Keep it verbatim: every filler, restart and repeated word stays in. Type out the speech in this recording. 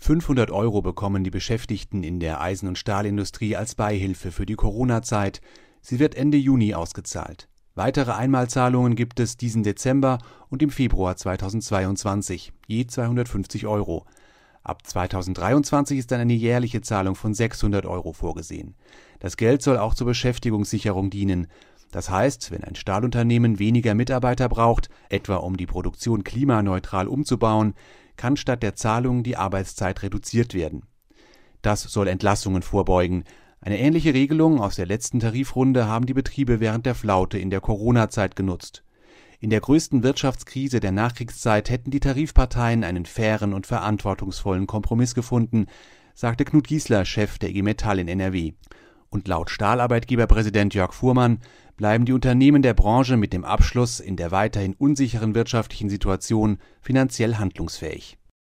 fünfhundert Euro bekommen die Beschäftigten in der Eisen- und Stahlindustrie als Beihilfe für die Corona-Zeit. Sie wird Ende Juni ausgezahlt. Weitere Einmalzahlungen gibt es diesen Dezember und im Februar zweitausendzweiundzwanzig, je zweihundertfünfzig Euro. Ab zweitausenddreiundzwanzig ist dann eine jährliche Zahlung von sechshundert Euro vorgesehen. Das Geld soll auch zur Beschäftigungssicherung dienen. Das heißt, wenn ein Stahlunternehmen weniger Mitarbeiter braucht, etwa um die Produktion klimaneutral umzubauen, kann statt der Zahlung die Arbeitszeit reduziert werden. Das soll Entlassungen vorbeugen. Eine ähnliche Regelung aus der letzten Tarifrunde haben die Betriebe während der Flaute in der Corona-Zeit genutzt. In der größten Wirtschaftskrise der Nachkriegszeit hätten die Tarifparteien einen fairen und verantwortungsvollen Kompromiss gefunden, sagte Knut Giesler, Chef der I G Metall in N R W. Und laut Stahlarbeitgeberpräsident Jörg Fuhrmann bleiben die Unternehmen der Branche mit dem Abschluss in der weiterhin unsicheren wirtschaftlichen Situation finanziell handlungsfähig.